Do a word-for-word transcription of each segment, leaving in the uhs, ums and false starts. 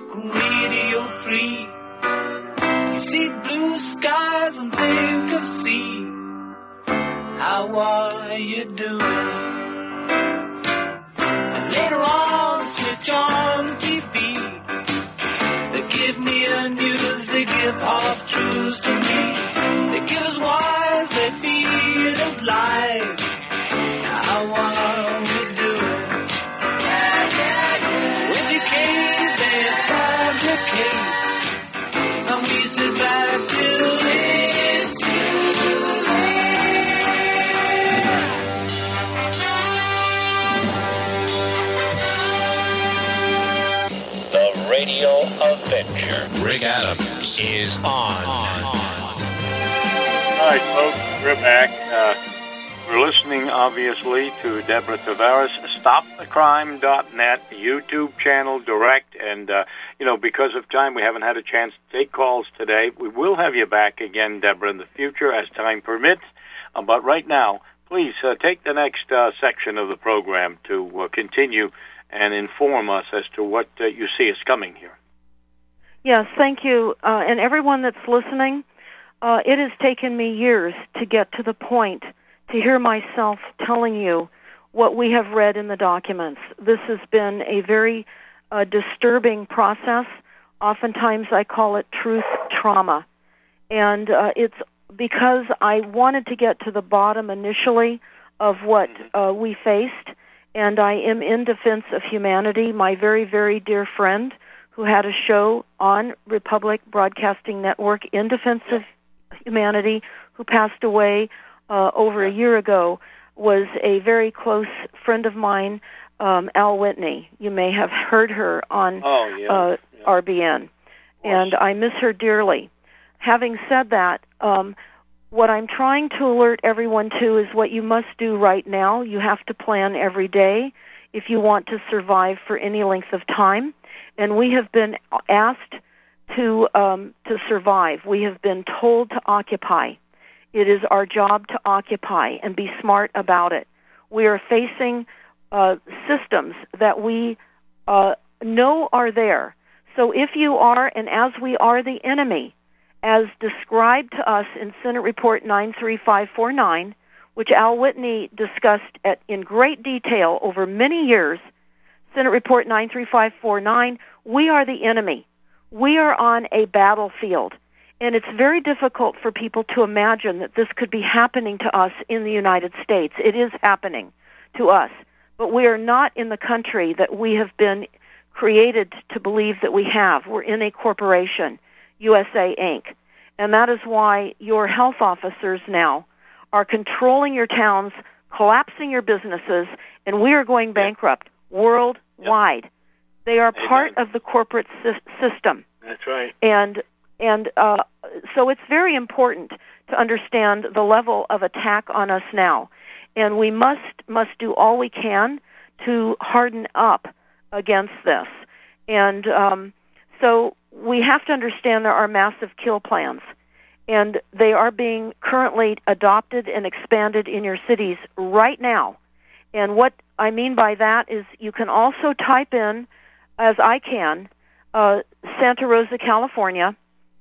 radio free. You see blue skies and think of sea. How are you doing? And later on, switch on T V. They give me a news, they give half truths to me. They give us wise, they feed us lies. How are we doing? Yeah, yeah, yeah. Educate, they fabricate. And we sit back till it's too late. The Radio Adventure. Rick Adams is on. All right, folks, we're back. Uh, we're listening, obviously, to Deborah Tavares, stop the crime dot net, YouTube channel, direct, and, uh, you know, because of time, we haven't had a chance to take calls today. We will have you back again, Deborah, in the future as time permits. Uh, but right now, please uh, take the next uh, section of the program to uh, continue and inform us as to what uh, you see is coming here. Yes, thank you. Uh, and everyone that's listening, uh, it has taken me years to get to the point to hear myself telling you what we have read in the documents. This has been a very uh, disturbing process. Oftentimes I call it truth trauma. And uh, it's because I wanted to get to the bottom initially of what uh, we faced, and I am in defense of humanity. My very, very dear friend who had a show on Republic Broadcasting Network in defense of humanity, who passed away uh, over a year ago, was a very close friend of mine, um, Al Whitney. You may have heard her on oh, yeah. uh, yeah. R B N, and I miss her dearly. Having said that, um, what I'm trying to alert everyone to is what you must do right now. You have to plan every day if you want to survive for any length of time. And we have been asked to um, to survive. We have been told to occupy. It is our job to occupy and be smart about it. We are facing uh, systems that we uh, know are there. So if you are, and as we are, the enemy, as described to us in Senate Report nine three five four nine, which Al Whitney discussed at, in great detail over many years, Senate Report nine three five four nine, we are the enemy. We are on a battlefield. And it's very difficult for people to imagine that this could be happening to us in the United States. It is happening to us. But we are not in the country that we have been created to believe that we have. We're in a corporation, U S A Incorporated. And that is why your health officers now are controlling your towns, collapsing your businesses, and we are going bankrupt worldwide. Yep. They are part Amen. Of the corporate sy- system. That's right. And and uh, so it's very important to understand the level of attack on us now. And we must must do all we can to harden up against this. And um, so we have to understand there are massive kill plans. And they are being currently adopted and expanded in your cities right now. And what I mean by that is you can also type in, as I can, uh, Santa Rosa, California,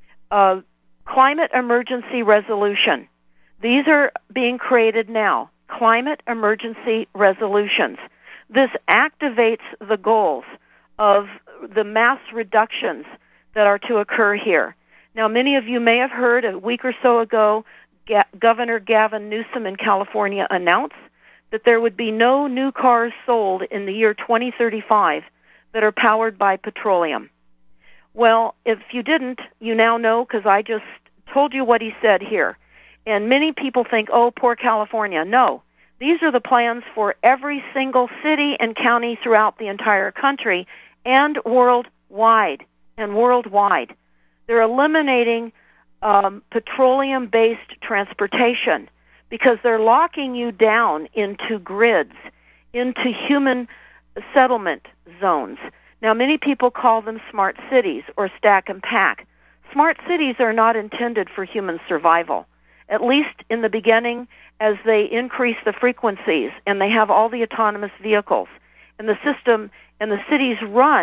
uh, climate emergency resolution. These are being created now, climate emergency resolutions. This activates the goals of the mass reductions that are to occur here. Now, many of you may have heard a week or so ago, Ga- Governor Gavin Newsom in California announced that there would be no new cars sold in the year twenty thirty-five that are powered by petroleum. Well, if you didn't, you now know, because I just told you what he said here. And many people think, oh, poor California. No, these are the plans for every single city and county throughout the entire country and worldwide, and worldwide. They're eliminating um, petroleum-based transportation because they're locking you down into grids, into human settlement zones. Now, many people call them smart cities or stack and pack. Smart cities are not intended for human survival, at least in the beginning as they increase the frequencies and they have all the autonomous vehicles. And the system and the cities run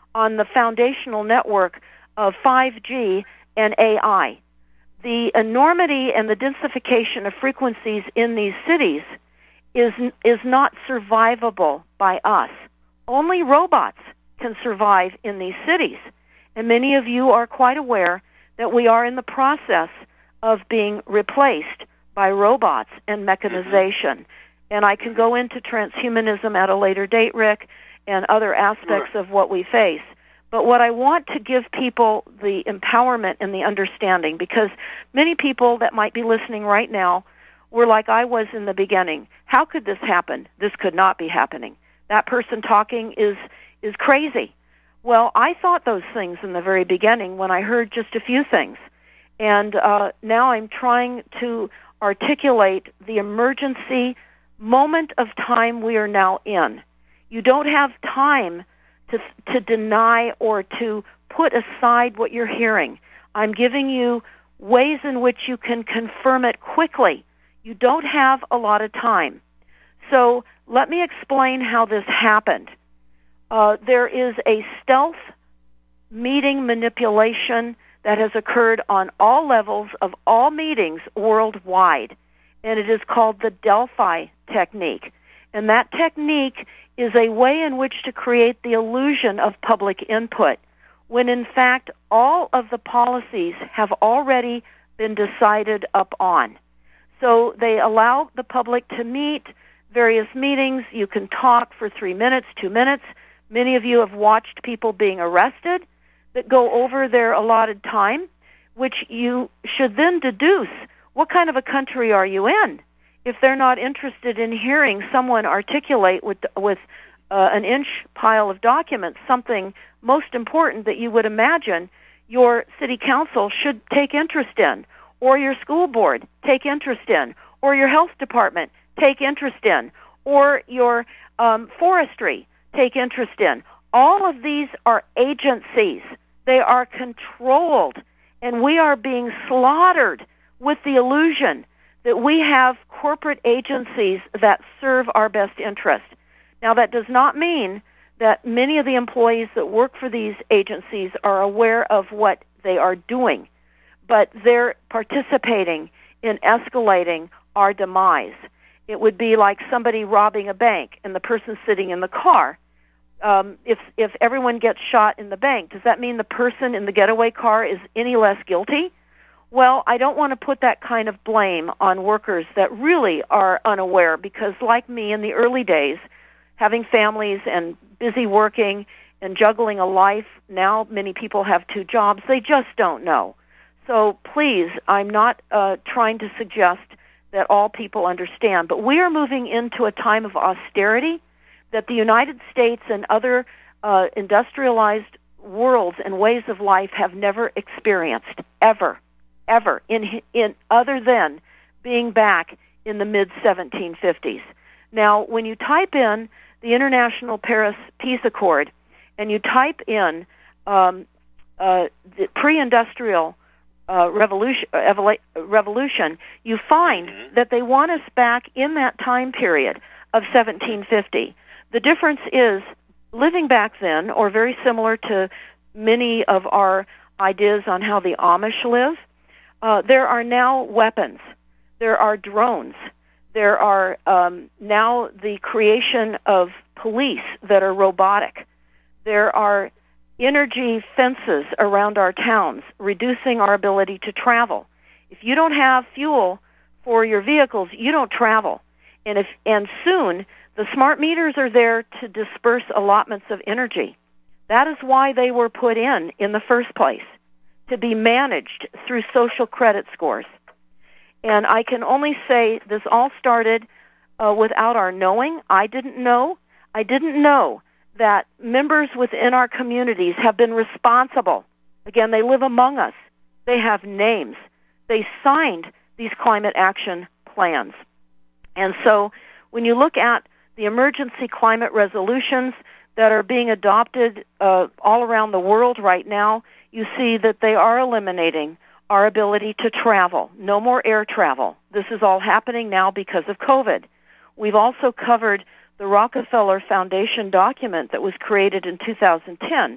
on the foundational network of five G and A I. The enormity and the densification of frequencies in these cities is is not survivable by us. Only robots can survive in these cities. And many of you are quite aware that we are in the process of being replaced by robots and mechanization. And I can go into transhumanism at a later date, Rick, and other aspects Sure. of what we face. But what I want to give people the empowerment and the understanding, because many people that might be listening right now were like I was in the beginning. How could this happen? This could not be happening. That person talking is is crazy. Well, I thought those things in the very beginning when I heard just a few things. And uh, now I'm trying to articulate the emergency moment of time we are now in. You don't have time to to deny or to put aside what you're hearing. I'm giving you ways in which you can confirm it quickly. You don't have a lot of time. So let me explain how this happened. Uh, there is a stealth meeting manipulation that has occurred on all levels of all meetings worldwide, and it is called the Delphi technique. And that technique is a way in which to create the illusion of public input, when in fact all of the policies have already been decided upon. So they allow the public to meet various meetings. You can talk for three minutes, two minutes. Many of you have watched people being arrested that go over their allotted time, which you should then deduce, what kind of a country are you in? If they're not interested in hearing someone articulate with with uh, an inch pile of documents something most important that you would imagine your city council should take interest in, or your school board take interest in, or your health department take interest in, or your um, forestry take interest in. All of these are agencies. They are controlled, and we are being slaughtered with the illusion that we have corporate agencies that serve our best interest. Now, that does not mean that many of the employees that work for these agencies are aware of what they are doing, but they're participating in escalating our demise. It would be like somebody robbing a bank and the person sitting in the car. Um, if if everyone gets shot in the bank, does that mean the person in the getaway car is any less guilty? Well, I don't want to put that kind of blame on workers that really are unaware, because like me in the early days, having families and busy working and juggling a life, now many people have two jobs, they just don't know. So please, I'm not uh, trying to suggest that all people understand, but we are moving into a time of austerity that the United States and other uh, industrialized worlds and ways of life have never experienced, ever, ever, in in other than being back in the mid seventeen fifties. Now, when you type in the International Paris Peace Accord and you type in um, uh, the pre-industrial uh, revolution, uh, revolution, you find mm-hmm. that they want us back in that time period of seventeen fifty. The difference is, living back then, or very similar to many of our ideas on how the Amish live, uh, there are now weapons. There are drones. There are um, now the creation of police that are robotic. There are energy fences around our towns, reducing our ability to travel. If you don't have fuel for your vehicles, you don't travel. And if and soon, the smart meters are there to disperse allotments of energy. That is why they were put in in the first place, to be managed through social credit scores. And I can only say this all started uh, without our knowing. I didn't know. I didn't know that members within our communities have been responsible. Again, they live among us. They have names. They signed these climate action plans. And so when you look at the emergency climate resolutions that are being adopted uh, all around the world right now, you see that they are eliminating our ability to travel. No more air travel. This is all happening now because of COVID. We've also covered the Rockefeller Foundation document that was created in two thousand ten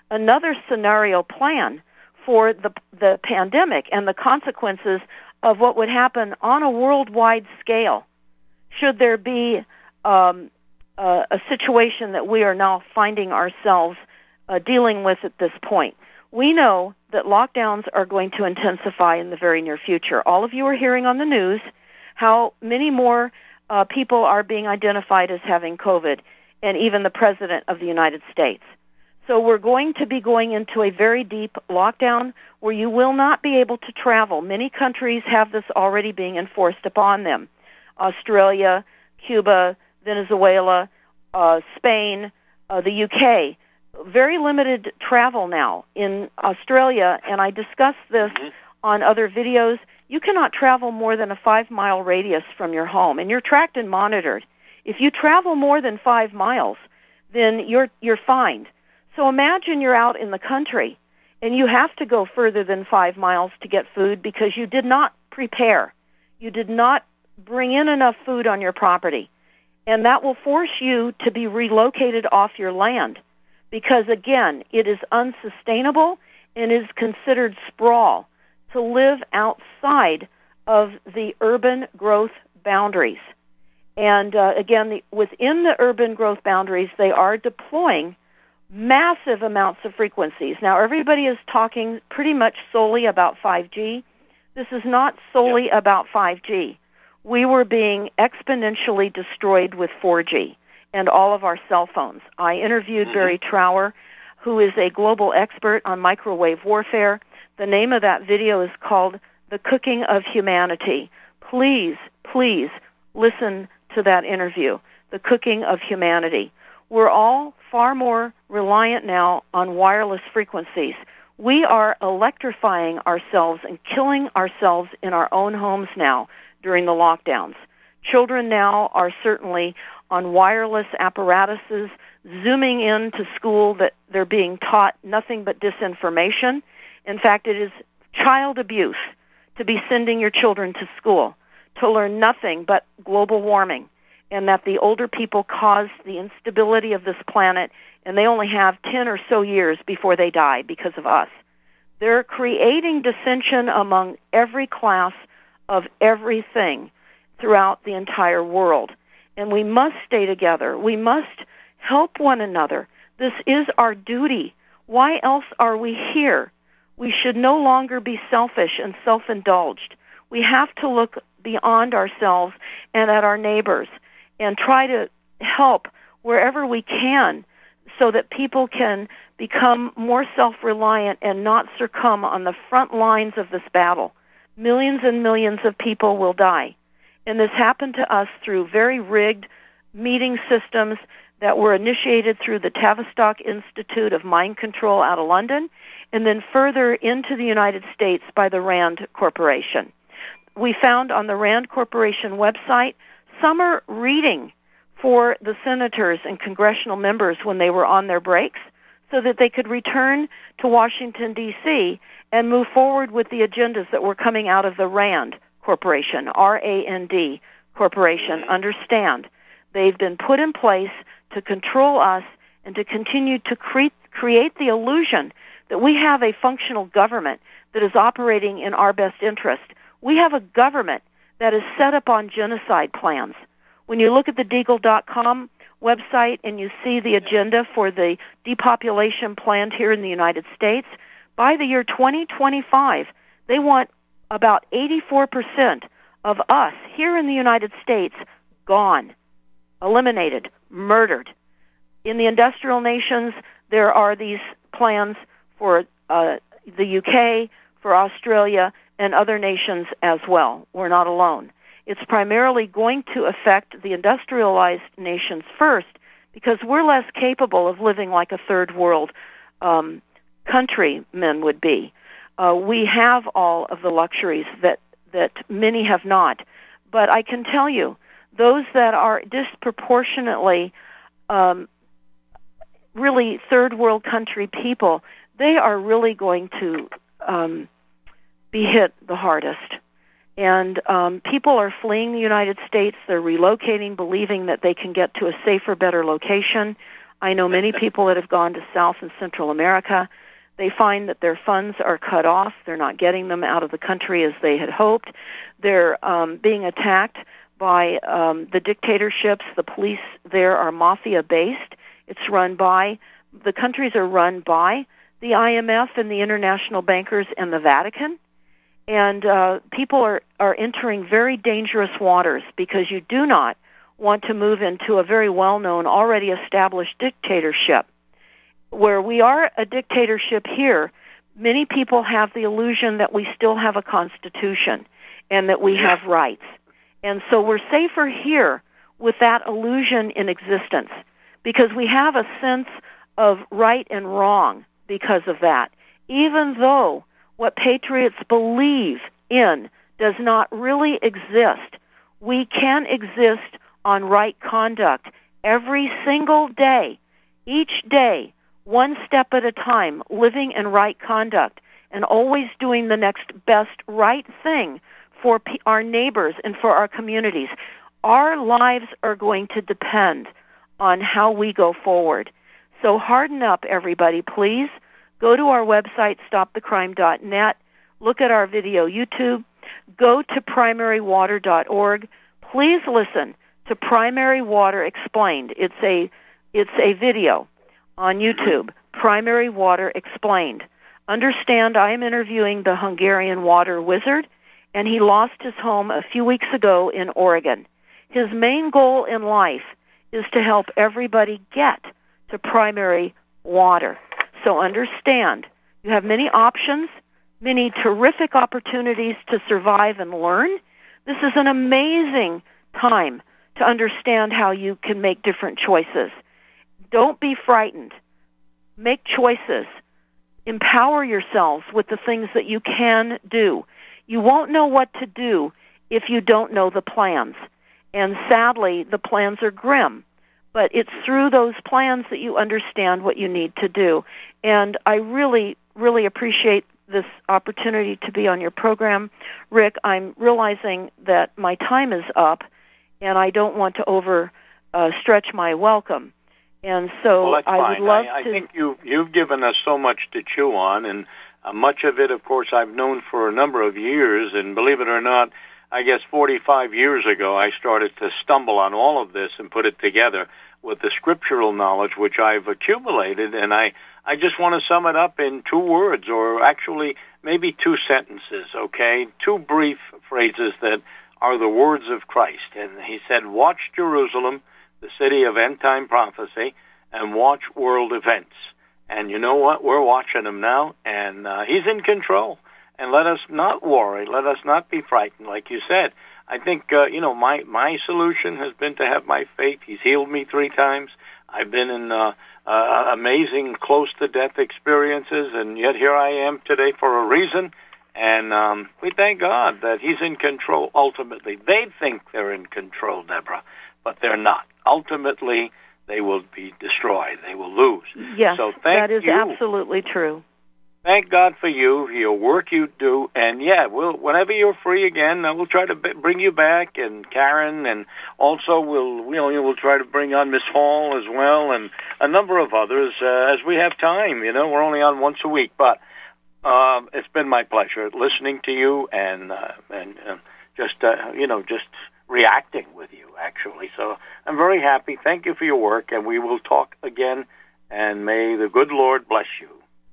another scenario plan for the the pandemic and the consequences of what would happen on a worldwide scale should there be um, uh, a situation that we are now finding ourselves uh, dealing with at this point. We know that lockdowns are going to intensify in the very near future. All of you are hearing on the news how many more uh, people are being identified as having COVID, and even the President of the United States. So we're going to be going into a very deep lockdown where you will not be able to travel. Many countries have this already being enforced upon them. Australia, Cuba, Venezuela, uh, Spain, uh, the U K. Very limited travel now. In Australia, and I discussed this mm-hmm. on other videos, you cannot travel more than a five-mile radius from your home, and you're tracked and monitored. If you travel more than five miles, then you're you're fined. So imagine you're out in the country, and you have to go further than five miles to get food because you did not prepare. You did not bring in enough food on your property. And that will force you to be relocated off your land because, again, it is unsustainable and is considered sprawl to live outside of the urban growth boundaries. And, uh, again, the, within the urban growth boundaries, they are deploying massive amounts of frequencies. Now, everybody is talking pretty much solely about five G. This is not solely yep. about five G. We were being exponentially destroyed with four G and all of our cell phones. I interviewed mm-hmm. Barry Trower, who is a global expert on microwave warfare. The name of that video is called The Cooking of Humanity. Please, please listen to that interview, The Cooking of Humanity. We're all far more reliant now on wireless frequencies. We are electrifying ourselves and killing ourselves in our own homes now during the lockdowns. Children now are certainly on wireless apparatuses, zooming into school that they're being taught nothing but disinformation. In fact, it is child abuse to be sending your children to school to learn nothing but global warming, and that the older people cause the instability of this planet, and they only have ten or so years before they die because of us. They're creating dissension among every class of everything throughout the entire world. And we must stay together. We must help one another. This is our duty. Why else are we here? We should no longer be selfish and self-indulged. We have to look beyond ourselves and at our neighbors and try to help wherever we can so that people can become more self-reliant and not succumb on the front lines of this battle. Millions and millions of people will die. And this happened to us through very rigged meeting systems that were initiated through the Tavistock Institute of Mind Control out of London, and then further into the United States by the RAND Corporation. We found on the RAND Corporation website summer reading for the senators and congressional members when they were on their breaks so that they could return to Washington, D C and move forward with the agendas that were coming out of the RAND Corporation, R A N D Corporation. Understand, they've been put in place to control us and to continue to cre- create the illusion that we have a functional government that is operating in our best interest. We have a government that is set up on genocide plans. When you look at the Deagle dot com website and you see the agenda for the depopulation planned here in the United States, by the year twenty twenty-five, they want about eighty-four percent of us here in the United States gone, eliminated, murdered. In the industrial nations, there are these plans for uh, the U K, for Australia, and other nations as well. We're not alone. It's primarily going to affect the industrialized nations first because we're less capable of living like a third world um, countrymen would be. Uh, we have all of the luxuries that, that many have not. But I can tell you, those that are disproportionately um, really third world country people, they are really going to um, be hit the hardest. And um, people are fleeing the United States. They're relocating, believing that they can get to a safer, better location. I know many people that have gone to South and Central America. They find that their funds are cut off. They're not getting them out of the country as they had hoped. They're um, being attacked by um, the dictatorships. The police there are mafia-based. It's run by, the countries are run by the I M F and the international bankers and the Vatican. And uh, people are, are entering very dangerous waters because you do not want to move into a very well-known, already established dictatorship. Where we are a dictatorship here, many people have the illusion that we still have a constitution and that we have rights. And so we're safer here with that illusion in existence because we have a sense of right and wrong because of that. Even though what patriots believe in does not really exist, we can exist on right conduct every single day, each day, one step at a time, living in right conduct and always doing the next best right thing for p- our neighbors and for our communities. Our lives are going to depend on how we go forward. So harden up, everybody, please. Go to our website, stop the crime dot net. Look at our video YouTube. Go to primary water dot org. Please listen to Primary Water Explained. It's a it's a video on YouTube, Primary Water Explained. Understand, I am interviewing the Hungarian water wizard, and he lost his home a few weeks ago in Oregon. His main goal in life is to help everybody get to primary water. So understand, you have many options, many terrific opportunities to survive and learn. This is an amazing time to understand how you can make different choices. Don't be frightened. Make choices. Empower yourselves with the things that you can do. You won't know what to do if you don't know the plans. And sadly, the plans are grim. But it's through those plans that you understand what you need to do. And I really, really appreciate this opportunity to be on your program. Rick, I'm realizing that my time is up, and I don't want to over uh, stretch my welcome. And so well, that's I fine. would love I, I to... I think you, you've given us so much to chew on, and uh, much of it, of course, I've known for a number of years, and believe it or not, I guess forty-five years ago I started to stumble on all of this and put it together with the scriptural knowledge which I've accumulated, and I, I just want to sum it up in two words, or actually maybe two sentences, okay? Two brief phrases that are the words of Christ. And he said, watch Jerusalem, the city of end-time prophecy, and watch world events. And you know what? We're watching him now, and uh, he's in control. And let us not worry. Let us not be frightened, like you said. I think, uh, you know, my, my solution has been to have my faith. He's healed me three times. I've been in uh, uh, amazing close-to-death experiences, and yet here I am today for a reason. And um, we thank God that he's in control ultimately. They think they're in control, Deborah, but they're not. Ultimately, they will be destroyed. They will lose. Yes, so thank that is you. absolutely true. Thank God for you, your work you do, and yeah, we'll whenever you're free again, we'll try to b- bring you back, and Karen, and also we'll we'll we'll try to bring on Miss Hall as well, and a number of others uh, as we have time. You know, we're only on once a week, but um, it's been my pleasure listening to you and uh, and uh, just uh, you know just reacting with you actually. So I'm very happy. Thank you for your work, and we will talk again. And may the good Lord bless you.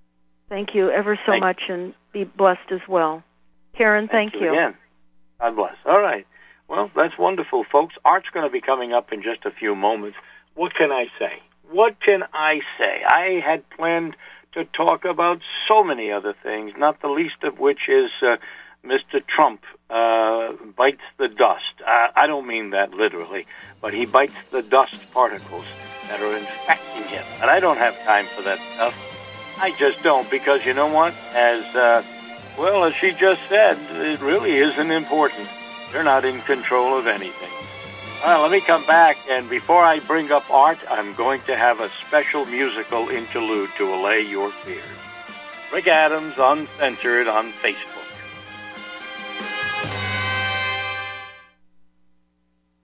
Thank you ever so thank much, and be blessed as well. Karen, thank, thank you. you. Again. God bless. All right. Well, that's wonderful, folks. Art's going to be coming up in just a few moments. What can I say? What can I say? I had planned to talk about so many other things, not the least of which is uh, Mister Trump uh, bites the dust. Uh, I don't mean that literally, but he bites the dust particles that are infecting him. And I don't have time for that stuff. I just don't, because you know what? As, uh, well, as she just said, it really isn't important. They're not in control of anything. All right, let me come back, and before I bring up Art, I'm going to have a special musical interlude to allay your fears. Rick Adams, Uncensored, on Facebook.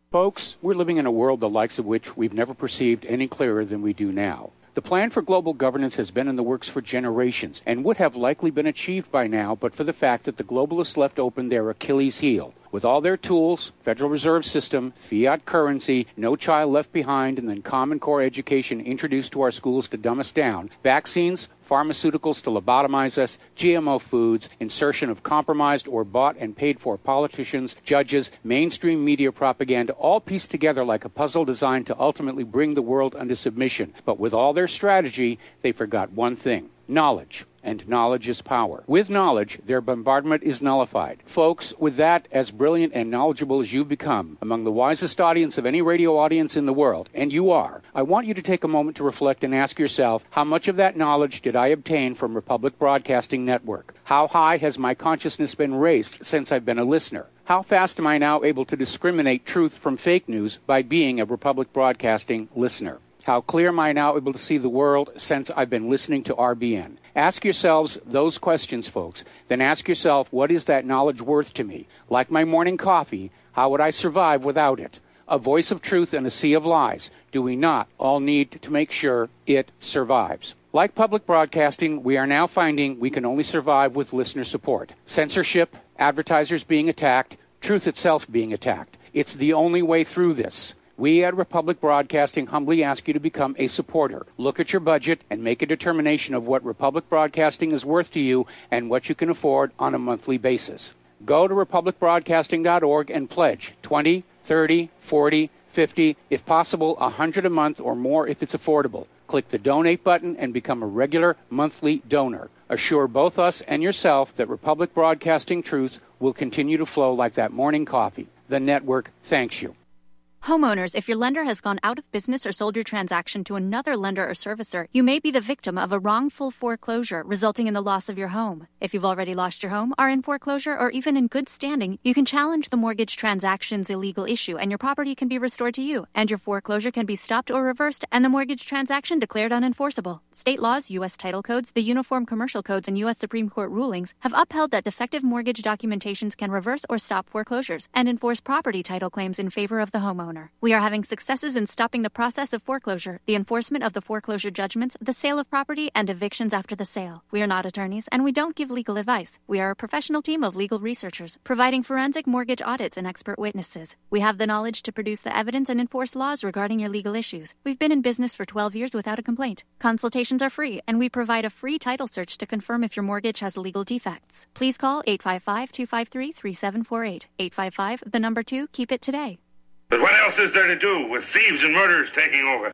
Folks, we're living in a world the likes of which we've never perceived any clearer than we do now. The plan for global governance has been in the works for generations and would have likely been achieved by now but for the fact that the globalists left open their Achilles heel. With all their tools, Federal Reserve System, fiat currency, no child left behind, and then Common Core education introduced to our schools to dumb us down, vaccines, pharmaceuticals to lobotomize us, G M O foods, insertion of compromised or bought and paid for politicians, judges, mainstream media propaganda, all pieced together like a puzzle designed to ultimately bring the world under submission. But with all their strategy, they forgot one thing: knowledge. And knowledge is power. With knowledge, their bombardment is nullified. Folks, with that, as brilliant and knowledgeable as you've become, among the wisest audience of any radio audience in the world, and you are, I want you to take a moment to reflect and ask yourself, how much of that knowledge did I obtain from Republic Broadcasting Network? How high has my consciousness been raised since I've been a listener? How fast am I now able to discriminate truth from fake news by being a Republic Broadcasting listener? How clear am I now able to see the world since I've been listening to R B N? Ask yourselves those questions, folks. Then ask yourself, what is that knowledge worth to me? Like my morning coffee, how would I survive without it? A voice of truth in a sea of lies. Do we not all need to make sure it survives? Like public broadcasting, we are now finding we can only survive with listener support. Censorship, advertisers being attacked, truth itself being attacked. It's the only way through this. We at Republic Broadcasting humbly ask you to become a supporter. Look at your budget and make a determination of what Republic Broadcasting is worth to you and what you can afford on a monthly basis. Go to republic broadcasting dot org and pledge twenty, thirty, forty, fifty, if possible one hundred a month or more if it's affordable. Click the donate button and become a regular monthly donor. Assure both us and yourself that Republic Broadcasting truth will continue to flow like that morning coffee. The network thanks you. Homeowners, if your lender has gone out of business or sold your transaction to another lender or servicer, you may be the victim of a wrongful foreclosure resulting in the loss of your home. If you've already lost your home, are in foreclosure, or even in good standing, you can challenge the mortgage transaction's illegal issue and your property can be restored to you, and your foreclosure can be stopped or reversed and the mortgage transaction declared unenforceable. State laws, U S title codes, the Uniform Commercial Codes, and U S Supreme Court rulings have upheld that defective mortgage documentations can reverse or stop foreclosures and enforce property title claims in favor of the homeowner. We are having successes in stopping the process of foreclosure, the enforcement of the foreclosure judgments, the sale of property, and evictions after the sale. We are not attorneys, and we don't give legal advice. We are a professional team of legal researchers, providing forensic mortgage audits and expert witnesses. We have the knowledge to produce the evidence and enforce laws regarding your legal issues. We've been in business for twelve years without a complaint. Consultations are free, and we provide a free title search to confirm if your mortgage has legal defects. Please call eight five five, two five three, three seven four eight. eight five five, the number two, keep it today. But what else is there to do with thieves and murderers taking over?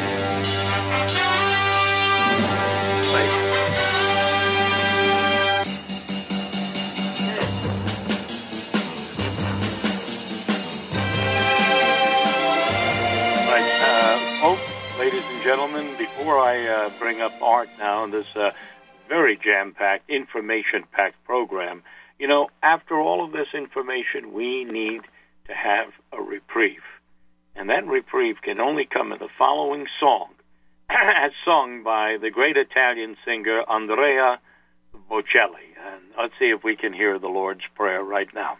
Right, uh, folks, ladies and gentlemen, before I uh, bring up Art now in this uh, very jam-packed, information-packed program, you know, after all of this information, we need to have a reprieve. And that reprieve can only come in the following song, as sung by the great Italian singer Andrea Bocelli. And let's see if we can hear the Lord's Prayer right now.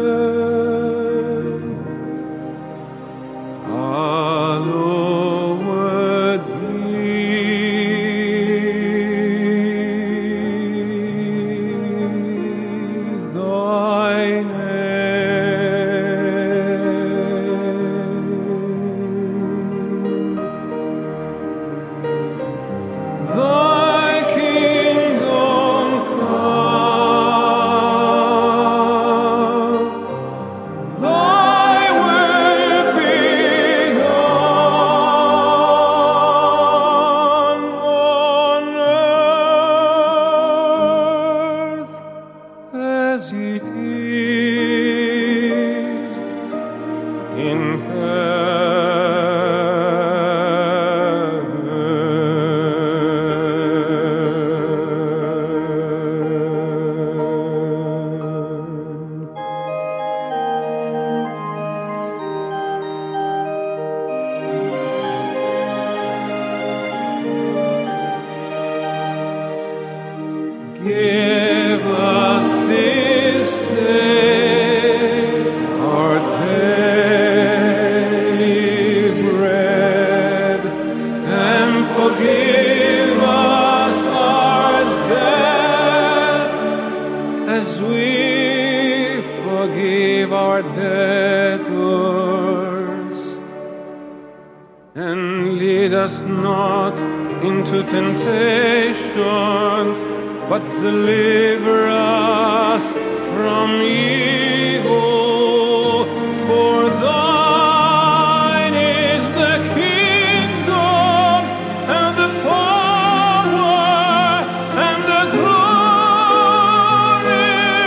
Hallowed Give us this day our daily bread, and forgive us our debts as we forgive our debtors. And lead us not into temptation, but deliver us from evil. For thine is the kingdom, and the power, and the glory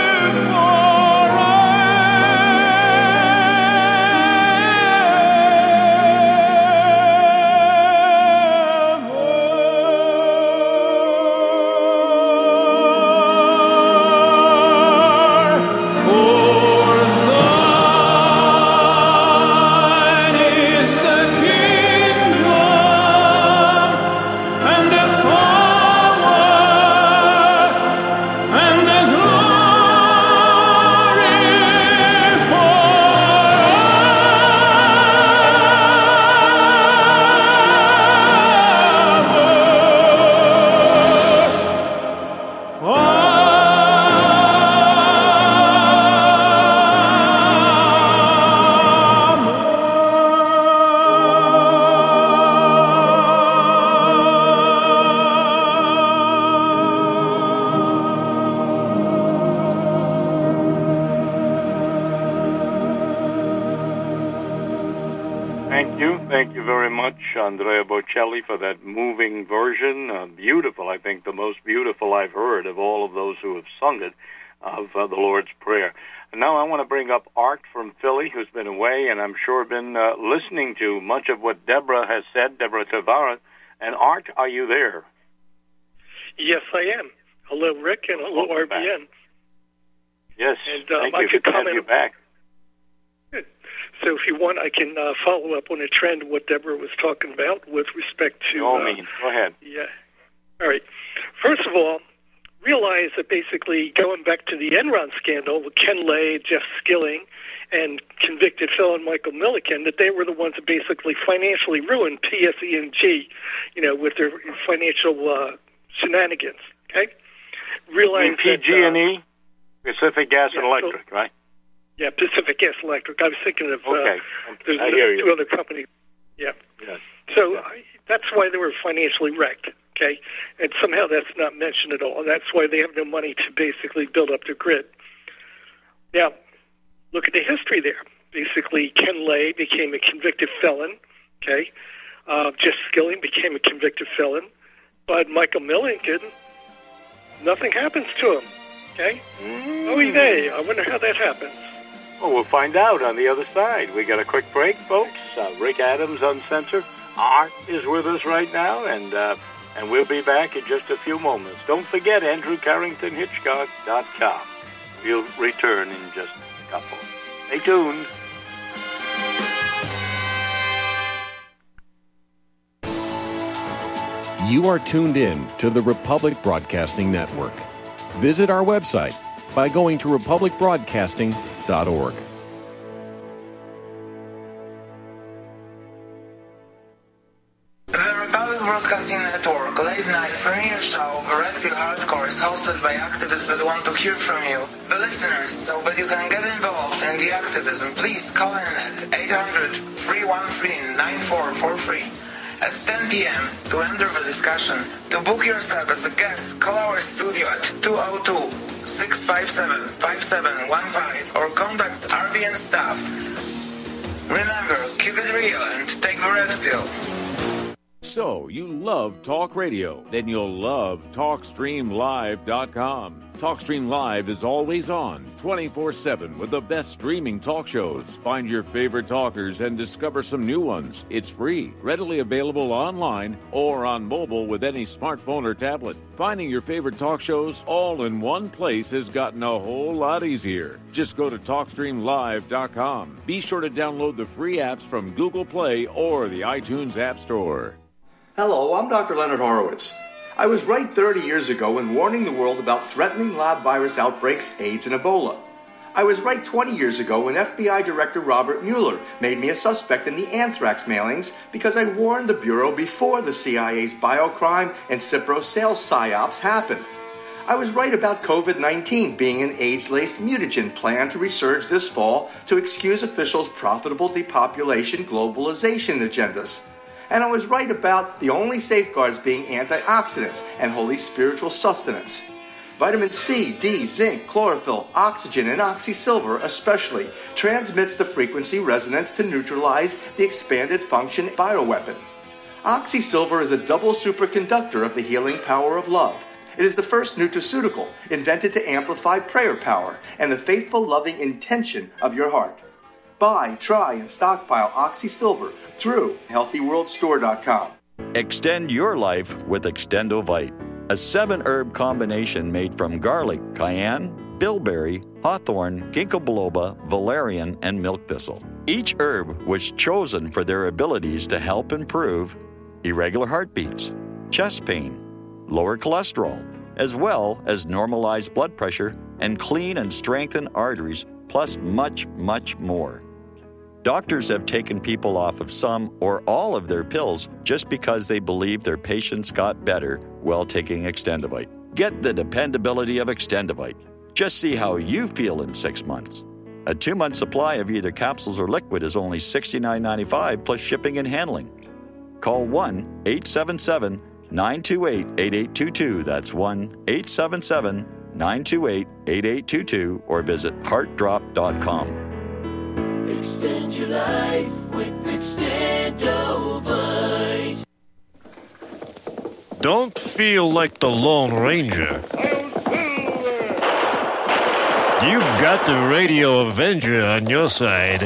Andrea Bocelli for that moving version. Uh, beautiful, I think the most beautiful I've heard of all of those who have sung it, of uh, the Lord's Prayer. And now I want to bring up Art from Philly, who's been away, and I'm sure been uh, listening to much of what Deborah has said, Deborah Tavares. And Art, are you there? Yes, I am. Hello, Rick, and hello, R B N. Yes, and, um, thank I you. could Good to have comment. you back. Good. So if you want, I can uh, follow up on a trend of what Deborah was talking about with respect to... By all uh, means, go ahead. Yeah. All right. First of all, realize that basically going back to the Enron scandal with Ken Lay, Jeff Skilling, and convicted felon Michael Milliken, that they were the ones that basically financially ruined P S E and G, you know, with their financial uh, shenanigans, okay? Realize P G and E, uh, Pacific Gas yeah, and Electric, so, right? Yeah, Pacific Gas and Electric. I was thinking of okay. uh, there's I hear you. two other companies. Yeah. Yes. So uh, that's why they were financially wrecked, okay? And somehow that's not mentioned at all. That's why they have no money to basically build up their grid. Now, look at the history there. Basically, Ken Lay became a convicted felon, okay? Uh, Jeff Skilling became a convicted felon. But Michael Milliken, nothing happens to him, okay? Mm. Oh, hey, I wonder how that happens. Well, we'll find out on the other side. We got a quick break, folks. Uh, Rick Adams, Uncensored. Art is with us right now, and uh, and we'll be back in just a few moments. Don't forget Andrew Carrington Hitchcock dot com. We'll return in just a couple. Stay tuned. You are tuned in to the Republic Broadcasting Network. Visit our website by going to republic broadcasting dot org. The Republic Broadcasting Network late night premiere show of Red Pill Hardcore is hosted by activists that want to hear from you, the listeners. So that you can get involved in the activism, please call in at eight hundred, three one three, nine four four three. At ten p.m. to enter the discussion. To book yourself as a guest, call our studio at two oh two, six five seven, five seven one five or contact R B N staff. Remember, keep it real and take the red pill. So, you love talk radio? Then you'll love talk stream live dot com. TalkStream Live is always on, twenty-four seven, with the best streaming talk shows. Find your favorite talkers and discover some new ones. It's free, readily available online or on mobile with any smartphone or tablet. Finding your favorite talk shows all in one place has gotten a whole lot easier. Just go to talk stream live dot com. Be sure to download the free apps from Google Play or the iTunes App Store. Hello, I'm Doctor Leonard Horowitz. I was right thirty years ago in warning the world about threatening lab virus outbreaks, AIDS, and Ebola. I was right twenty years ago when F B I Director Robert Mueller made me a suspect in the anthrax mailings because I warned the Bureau before the C I A's biocrime and Cipro sales psyops happened. I was right about COVID nineteen being an AIDS-laced mutagen plan to resurge this fall to excuse officials' profitable depopulation globalization agendas. And I was right about the only safeguards being antioxidants and holy spiritual sustenance. Vitamin C, D, zinc, chlorophyll, oxygen, and oxysilver especially transmits the frequency resonance to neutralize the expanded function bioweapon. Oxysilver is a double superconductor of the healing power of love. It is the first nutraceutical invented to amplify prayer power and the faithful, loving intention of your heart. Buy, try, and stockpile Oxysilver through healthy world store dot com. Extend your life with Extendovite, a seven-herb combination made from garlic, cayenne, bilberry, hawthorn, ginkgo biloba, valerian, and milk thistle. Each herb was chosen for their abilities to help improve irregular heartbeats, chest pain, lower cholesterol, as well as normalize blood pressure and clean and strengthen arteries, plus much, much more. Doctors have taken people off of some or all of their pills just because they believe their patients got better while taking Extendovite. Get the dependability of Extendovite. Just see how you feel in six months. A two-month supply of either capsules or liquid is only sixty-nine ninety-five plus shipping and handling. Call one eight seven seven, nine two eight, eight eight two two. That's one eight seven seven, nine two eight, eight eight two two or visit heart drop dot com. Extend your life with Extendovite. Don't feel like the Lone Ranger. You've got the Radio Avenger on your side.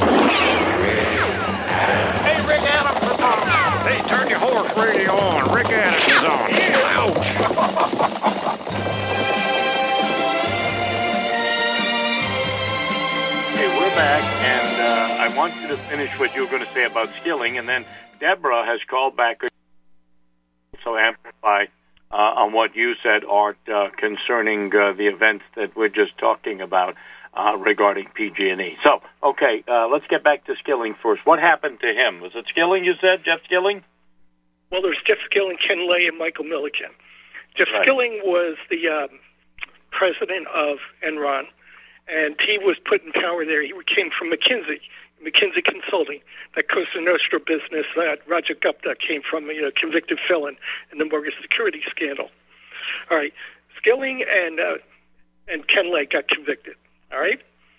Hey, Rick Adams is on. Hey, turn your horse radio on. Rick Adams is on. Ouch. Hey, we're back, and uh, I want you to finish what you were going to say about skilling, and then Deborah has called back so amplify uh, on what you said, Art, uh, concerning uh, the events that we're just talking about uh, regarding P G and E. So, okay, uh, let's get back to Skilling first. What happened to him? Was it Skilling, you said, Jeff Skilling? Well, there's Jeff Skilling, Ken Lay, and Michael Milliken. Jeff Right. Skilling was the um, president of Enron, and he was put in power there. He came from McKinsey, McKinsey Consulting, that Cosa Nostra business that Roger Gupta came from, you know, convicted felon in the mortgage security scandal. All right, Skilling and uh, and Ken Lay got convicted. All right,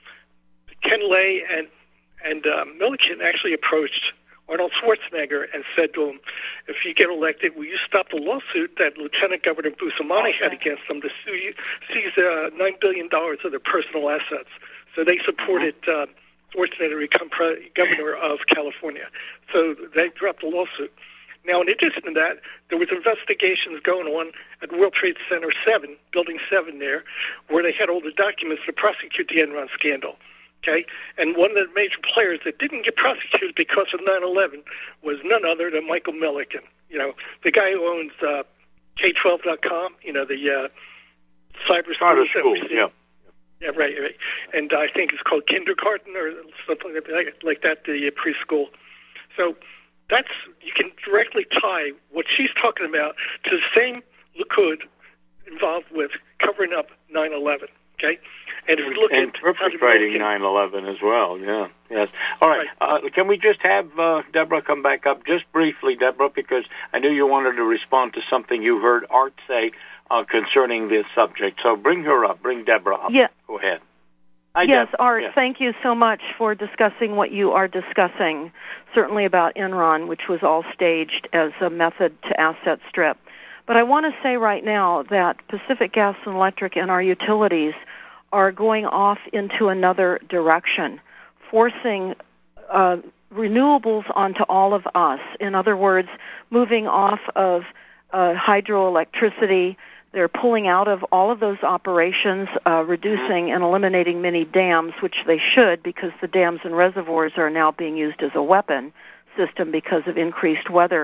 Ken Lay and and uh, Milliken actually approached Arnold Schwarzenegger and said to him, if you get elected, will you stop the lawsuit that Lieutenant Governor Bustamante had against them to sue you, seize uh, nine billion dollars of their personal assets? So they supported uh, Schwarzenegger to become pre- governor of California. So they dropped the lawsuit. Now, in addition to that, there was investigations going on at World Trade Center seven, Building seven there, where they had all the documents to prosecute the Enron scandal. Okay, and one of the major players that didn't get prosecuted because of nine eleven was none other than Michael Milliken. You know, the guy who owns uh, K twelve dot com. You know, the uh, cyber Charter schools. schools, yeah. Yeah, right, right. And I think it's called kindergarten or something like, like that, the uh, preschool. So that's, you can directly tie what she's talking about to the same Likud involved with covering up nine eleven. Okay, and if we look and at perpetrating nine eleven as well, yeah, yes. All right, uh, can we just have uh, Deborah come back up just briefly, Deborah, because I knew you wanted to respond to something you heard Art say uh, concerning this subject. So bring her up, bring Deborah up. Yeah. Go ahead. Hi, yes, Deb. Art, yes. Thank you so much for discussing what you are discussing, certainly about Enron, which was all staged as a method to asset strip. But I want to say right now that Pacific Gas and Electric and our utilities are going off into another direction, forcing uh, renewables onto all of us. In other words, moving off of uh, hydroelectricity. They're pulling out of all of those operations, uh, reducing and eliminating many dams, which they should, because the dams and reservoirs are now being used as a weapon system because of increased weather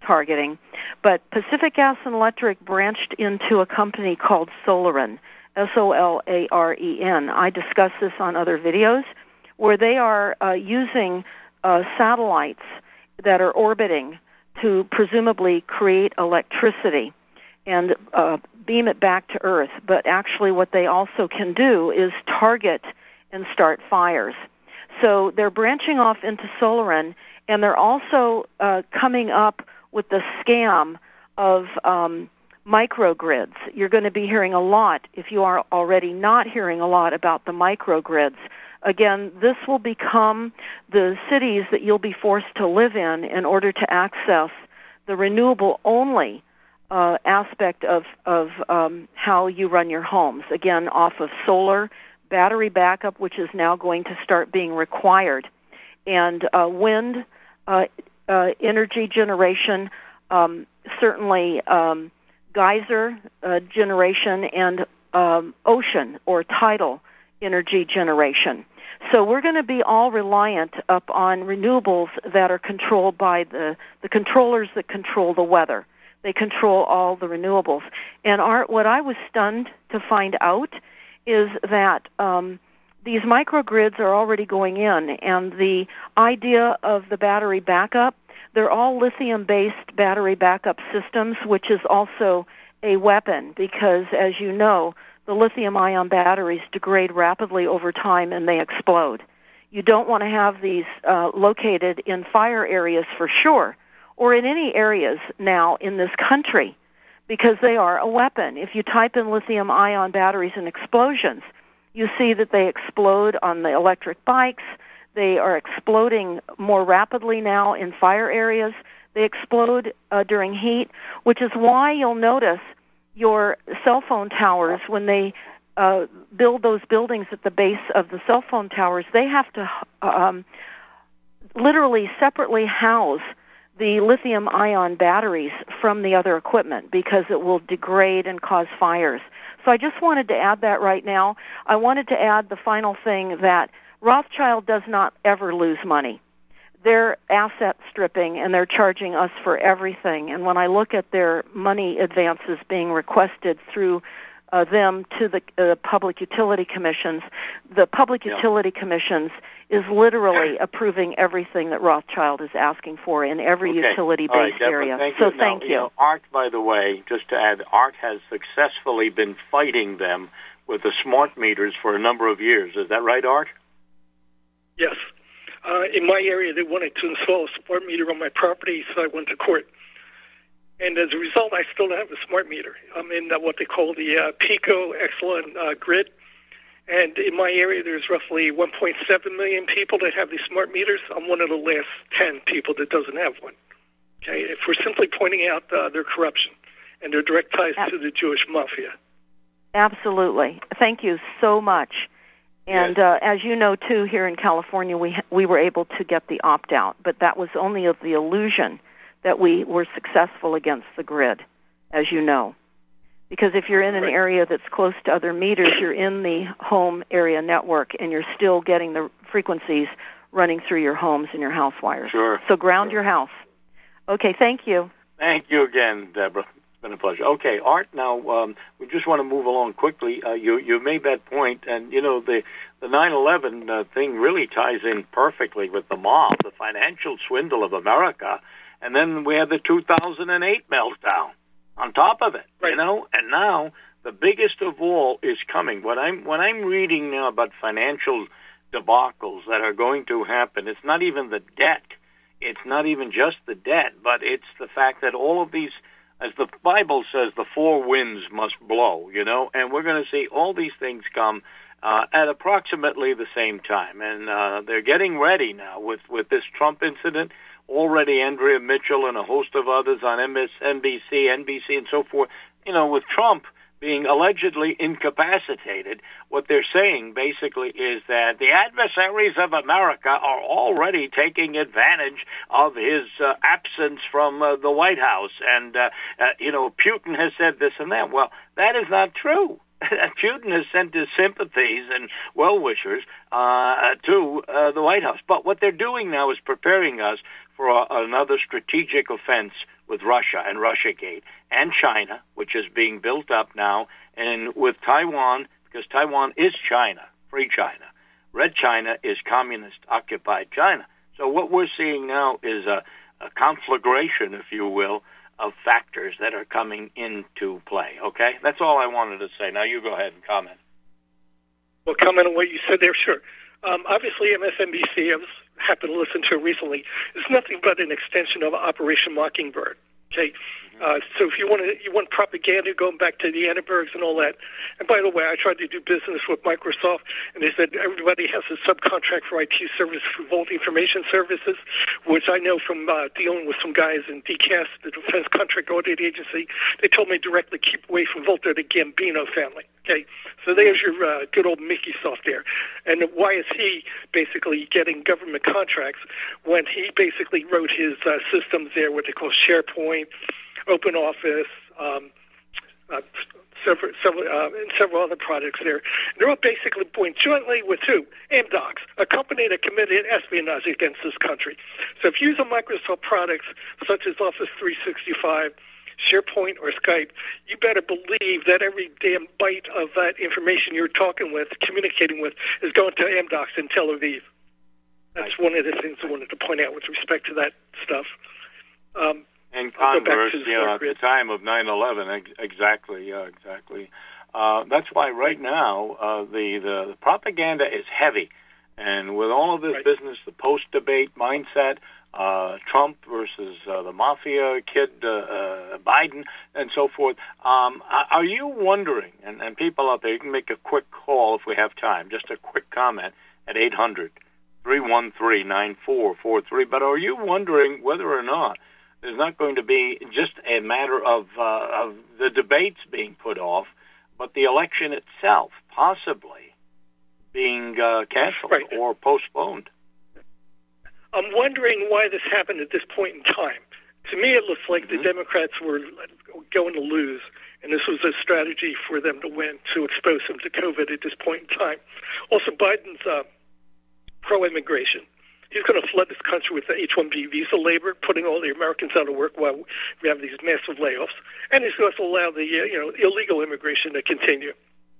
targeting. But Pacific Gas and Electric branched into a company called Solaren, S O L A R E N. I discuss this on other videos, where they are uh, using uh, satellites that are orbiting to presumably create electricity and uh, beam it back to Earth. But actually what they also can do is target and start fires. So they're branching off into Solaren, and they're also uh, coming up with the scam of um, microgrids. You're going to be hearing a lot, if you are already not hearing a lot, about the microgrids. Again, this will become the cities that you'll be forced to live in in order to access the renewable-only uh, aspect of, of um, how you run your homes. Again, off of solar, battery backup, which is now going to start being required, and uh, wind uh, uh, energy generation, um, certainly um, geyser uh, generation, and um, ocean or tidal energy generation. So we're going to be all reliant upon renewables that are controlled by the, the controllers that control the weather. They control all the renewables. And Art, what I was stunned to find out is that um, these microgrids are already going in, and the idea of the battery backup, they're all lithium-based battery backup systems, which is also a weapon because, as you know, the lithium-ion batteries degrade rapidly over time and they explode. You don't want to have these uh, located in fire areas for sure, or in any areas now in this country, because they are a weapon. If you type in lithium-ion batteries and explosions, you see that they explode on the electric bikes. They are exploding more rapidly now in fire areas. They explode uh, during heat, which is why you'll notice your cell phone towers, when they uh, build those buildings at the base of the cell phone towers, they have to um, literally separately house the lithium-ion batteries from the other equipment because it will degrade and cause fires. So I just wanted to add that right now. I wanted to add the final thing that Rothschild does not ever lose money. They're asset stripping, and they're charging us for everything. And when I look at their money advances being requested through uh, them to the uh, public utility commissions, the public yeah. utility commissions is literally approving everything that Rothschild is asking for in every okay. utility-based right, area. Thank so now, thank you. you know, Art, by the way, just to add, Art has successfully been fighting them with the smart meters for a number of years. Is that right, Art? Yes. Uh, in my area, they wanted to install a smart meter on my property, so I went to court. And as a result, I still don't have a smart meter. I'm in uh, what they call the uh, PICO Excellent uh, grid. And in my area, there's roughly one point seven million people that have these smart meters. I'm one of the last ten people that doesn't have one. Okay, if we're simply pointing out uh, their corruption and their direct ties Ab- to the Jewish mafia. Absolutely. Thank you so much. And uh, as you know, too, here in California, we we were able to get the opt-out, but that was only of the illusion that we were successful against the grid, as you know. Because if you're in an area that's close to other meters, you're in the home area network, and you're still getting the frequencies running through your homes and your house wires. Sure. So ground sure. your house. Okay, thank you. Thank you again, Deborah. It's been a pleasure. Okay, Art, now um, we just want to move along quickly. Uh, you you made that point, and, you know, the, the nine eleven uh, thing really ties in perfectly with the mob, the financial swindle of America, and then we had the two thousand eight meltdown on top of it, right. you know, and now the biggest of all is coming. When I'm, when I'm reading now about financial debacles that are going to happen, it's not even the debt. It's not even just the debt, but it's the fact that all of these, as the Bible says, the four winds must blow, you know, and we're going to see all these things come uh, at approximately the same time. And uh, they're getting ready now with, with this Trump incident. Already Andrea Mitchell and a host of others on M S N B C, N B C, and so forth, you know, with Trump being allegedly incapacitated, what they're saying basically is that the adversaries of America are already taking advantage of his uh, absence from uh, the White House. And, uh, uh, you know, Putin has said this and that. Well, that is not true. Putin has sent his sympathies and well-wishers uh, to uh, the White House. But what they're doing now is preparing us for a, another strategic offense with Russia and Russiagate, and China, which is being built up now, and with Taiwan, because Taiwan is China, free China. Red China is communist-occupied China. So what we're seeing now is a, a conflagration, if you will, of factors that are coming into play, okay? That's all I wanted to say. Now you go ahead and comment. Well, comment on what you said there, sure. Um, obviously, M S N B C, I was happened to listen to it recently, is nothing but an extension of Operation Mockingbird. Okay, uh, so if you want to, you want propaganda going back to the Annenbergs and all that. And by the way, I tried to do business with Microsoft, and they said everybody has a subcontract for I T service for Volt Information Services, which I know from uh, dealing with some guys in D C A S, the Defense Contract Audit Agency. They told me directly keep away from Volt. They're the Gambino family. Okay, so there's your uh, good old Mickey Soft there. And why is he basically getting government contracts when he basically wrote his uh, systems there, what they call SharePoint, Open Office, um, uh, several, several, uh, and several other products there. And they're all basically going jointly with who? Amdocs, a company that committed espionage against this country. So if you use a Microsoft products such as Office three sixty-five, SharePoint or Skype, you better believe that every damn byte of that information you're talking with, communicating with, is going to Amdocs in Tel Aviv. That's one of the things I wanted to point out with respect to that stuff. Um, and Converse, you know, at the time of nine eleven, ex- exactly, yeah, exactly. Uh, that's why right now uh, the, the, the propaganda is heavy. And with all of this right. business, the post-debate mindset, Uh, Trump versus uh, the mafia kid, uh, uh, Biden, and so forth. Um, are you wondering, and, and people out there, you can make a quick call if we have time, just a quick comment at eight hundred, three one three, nine four four three, but are you wondering whether or not there's not going to be just a matter of, uh, of the debates being put off, but the election itself possibly being uh, canceled right. or postponed? I'm wondering why this happened at this point in time. To me, it looks like mm-hmm. the Democrats were going to lose, and this was a strategy for them to win, to expose them to COVID at this point in time. Also, Biden's uh, pro-immigration. He's going to flood this country with the H one B visa labor, putting all the Americans out of work while we have these massive layoffs, and he's going to allow the uh, you know illegal immigration to continue.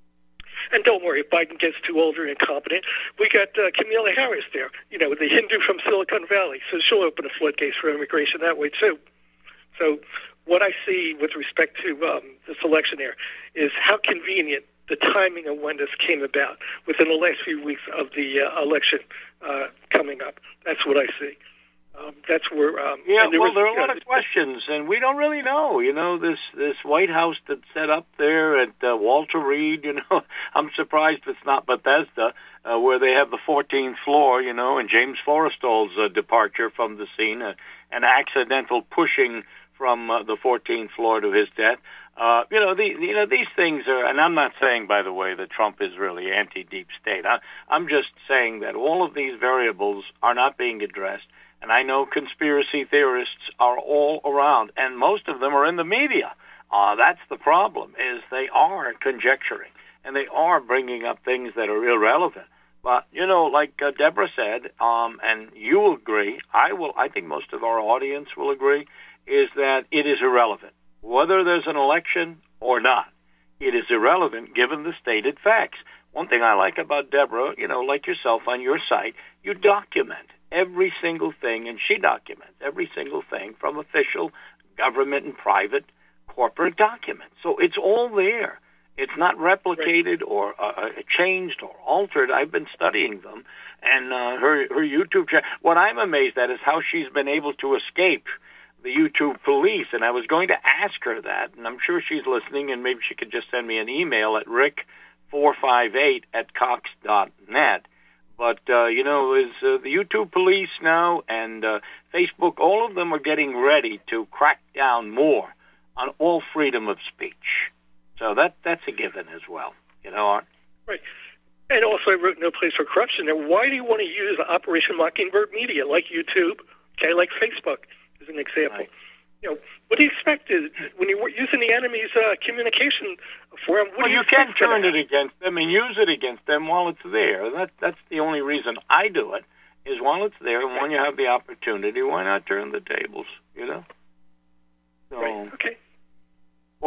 And don't worry, if Biden gets too old or incompetent, we got uh, Kamala Harris there, you know, the Hindu from Silicon Valley. So she'll open a floodgates for immigration that way, too. So what I see with respect to um, this election here is how convenient the timing of when this came about within the last few weeks of the uh, election uh, coming up. That's what I see. Um, that's where. Um, yeah, there well, was, there are a lot uh, of questions, and we don't really know. You know, this this White House that's set up there at uh, Walter Reed. You know, I'm surprised it's not Bethesda, uh, where they have the fourteenth floor. You know, and James Forrestal's uh, departure from the scene, uh, an accidental pushing from uh, the fourteenth floor to his death. Uh, you know, the, you know, these things are, and I'm not saying, by the way, that Trump is really anti-deep state. I, I'm just saying that all of these variables are not being addressed. And I know conspiracy theorists are all around, and most of them are in the media. Uh, that's the problem, is they are conjecturing, and they are bringing up things that are irrelevant. But, you know, like uh, Deborah said, um, and you agree, I will. I think most of our audience will agree, is that it is irrelevant. Whether there's an election or not, it is irrelevant given the stated facts. One thing I like about Deborah, you know, like yourself on your site, you document every single thing, and she documents every single thing from official, government, and private corporate documents. So it's all there. It's not replicated or uh, changed or altered. I've been studying them. And uh, her, her YouTube channel, what I'm amazed at is how she's been able to escape the YouTube police. And I was going to ask her that, and I'm sure she's listening, and maybe she could just send me an email at rick four five eight at cox dot net. But, uh, you know, is uh, the YouTube police now and uh, Facebook, all of them are getting ready to crack down more on all freedom of speech. So that that's a given as well, you know, Art? Right. And also I wrote No Place for Corruption. Now, why do you want to use Operation Mockingbird media like YouTube, okay, like Facebook as an example? Right. You know, what do you expect is, when you're using the enemy's uh, communication forum? What well, do you, you can turn it against them and use it against them while it's there. That, that's the only reason I do it, is while it's there and when you have the opportunity, why not turn the tables, you know?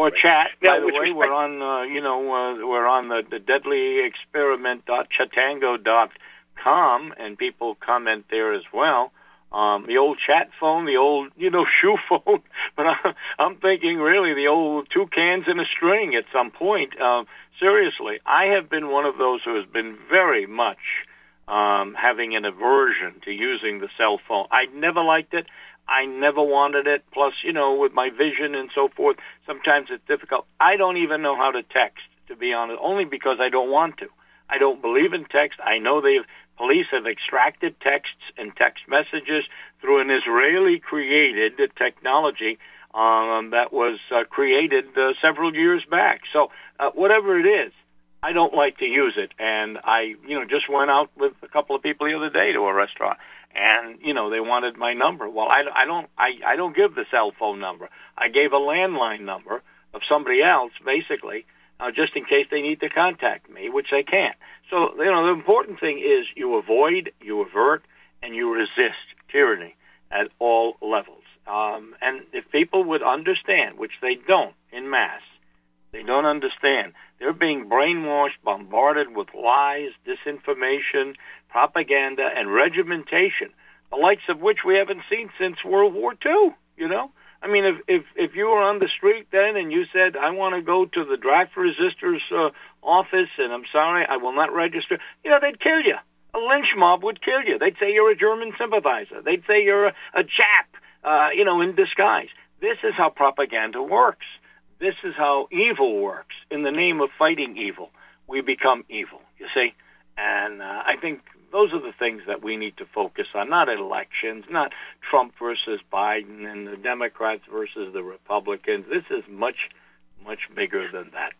our chat, Now, by the with way, respect- we're on, uh, you know, uh, we're on the, the deadly experiment dot chatango dot com, and people comment there as well. Um, the old chat phone, the old, you know, shoe phone. But I, I'm thinking really the old two cans and a string at some point. Um, seriously, I have been one of those who has been very much um, having an aversion to using the cell phone. I never liked it. I never wanted it. Plus, you know, with my vision and so forth, sometimes it's difficult. I don't even know how to text, to be honest, only because I don't want to. I don't believe in text. I know they've police have extracted texts and text messages through an Israeli-created technology um, that was uh, created uh, several years back. So uh, whatever it is, I don't like to use it. And I, you know, just went out with a couple of people the other day to a restaurant, and you know they wanted my number. Well, I, I don't, I, I don't give the cell phone number. I gave a landline number of somebody else, basically. Uh, just in case they need to contact me, which they can't. So, you know, the important thing is you avoid, you avert, and you resist tyranny at all levels. Um, and if people would understand, which they don't in mass, they don't understand. They're being brainwashed, bombarded with lies, disinformation, propaganda, and regimentation, the likes of which we haven't seen since World War Two, you know? I mean, if, if if you were on the street then and you said, I want to go to the draft resistors uh, office and I'm sorry, I will not register, you know, they'd kill you. A lynch mob would kill you. They'd say you're a German sympathizer. They'd say you're a, a Jap, uh, you know, in disguise. This is how propaganda works. This is how evil works. In the name of fighting evil, we become evil, you see? And uh, I think those are the things that we need to focus on, not elections, not Trump versus Biden and the Democrats versus the Republicans. This is much, much bigger than that.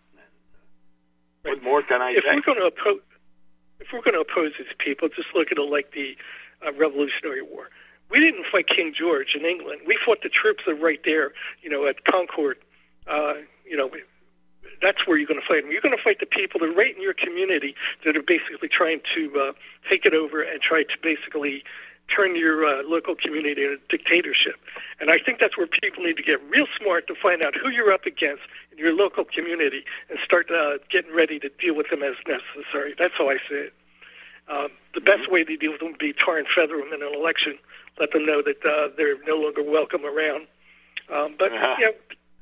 Right. What more can I if say? We're going to oppose, if we're going to oppose these people, just look at it like the uh, Revolutionary War. We didn't fight King George in England. We fought the troops that are right there, you know, at Concord. Uh, you know, that's where you're going to fight them. You're going to fight the people that are right in your community that are basically trying to uh, take it over and try to basically turn your uh, local community into a dictatorship. And I think that's where people need to get real smart to find out who you're up against in your local community and start uh, getting ready to deal with them as necessary. That's how I see it. Um, the best way to deal with them would be tar and feather them in an election, let them know that uh, they're no longer welcome around. Um, but, uh-huh. you know,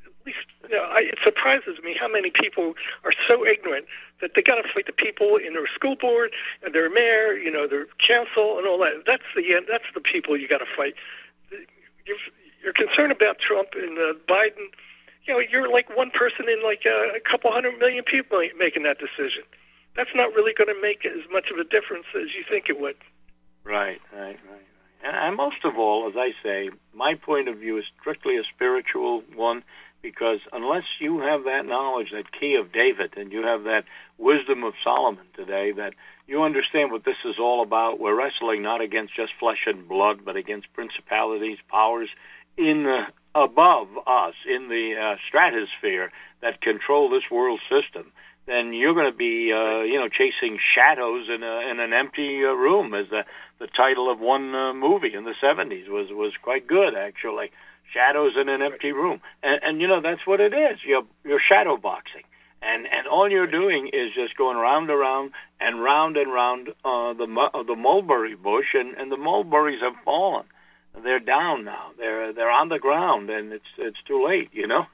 You know, I, it surprises me how many people are so ignorant that they got to fight the people in their school board and their mayor, you know, their council and all that. That's the end. That's the people you got to fight. You're, you're concerned about Trump and uh, Biden. You know, you're like one person in like uh, a couple hundred million people making that decision. That's not really going to make as much of a difference as you think it would. Right, right, right. And, and most of all, as I say, my point of view is strictly a spiritual one. Because unless you have that knowledge, that key of David, and you have that wisdom of Solomon today, that you understand what this is all about, we're wrestling not against just flesh and blood, but against principalities, powers in uh, above us, in the uh, stratosphere that control this world system, then you're going to be, uh, you know, chasing shadows in, a, in an empty uh, room, as the, the title of one uh, movie in the seventies was, was quite good, actually. Shadows in an empty room. And, and, you know, that's what it is. You're, you're shadow boxing. And, and all you're doing is just going round and round and round and round uh, the uh, the mulberry bush, and, and the mulberries have fallen. They're down now. They're they're on the ground, and it's it's too late, you know.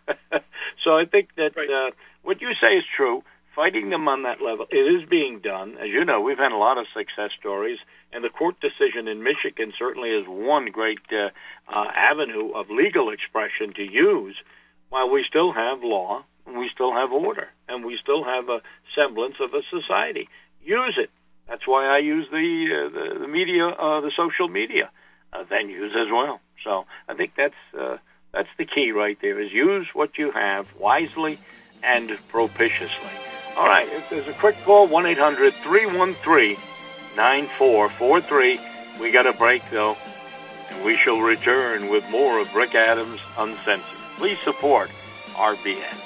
So I think that uh, what you say is true. Fighting them on that level, it is being done. As you know, we've had a lot of success stories, and the court decision in Michigan certainly is one great uh, uh, avenue of legal expression to use while we still have law, and we still have order, and we still have a semblance of a society. Use it. That's why I use the uh, the, the media, uh, the social media uh, venues as well. So I think that's uh, that's the key right there, is use what you have wisely and propitiously. All right, if there's a quick call, one eight hundred three one three nine four four three. We got a break, though, and we shall return with more of Rick Adams Uncensored. Please support R B N.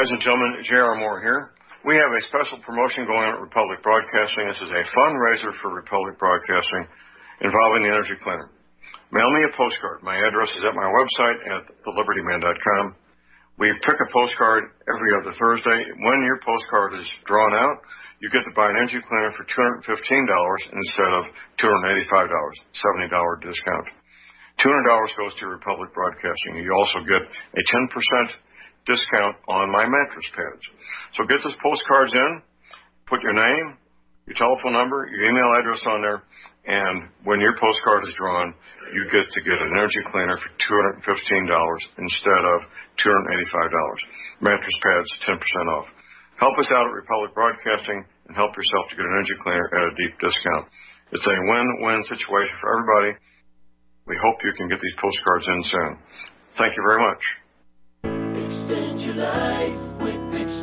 Ladies and gentlemen, J R. Moore here. We have a special promotion going on at Republic Broadcasting. This is a fundraiser for Republic Broadcasting involving the Energy Cleaner. Mail me a postcard. My address is at my website at the liberty man dot com. We pick a postcard every other Thursday. When your postcard is drawn out, you get to buy an Energy Cleaner for two hundred fifteen dollars instead of two hundred eighty-five dollars, seventy dollars discount. two hundred dollars goes to Republic Broadcasting. You also get a ten percent discount on my mattress pads. So get those postcards in, put your name, your telephone number, your email address on there, and when your postcard is drawn, you get to get an Energy Cleaner for two hundred fifteen dollars instead of two hundred eighty-five dollars. Mattress pads, ten percent off. Help us out at Republic Broadcasting and help yourself to get an Energy Cleaner at a deep discount. It's a win-win situation for everybody. We hope you can get these postcards in soon. Thank you very much. Extend your life with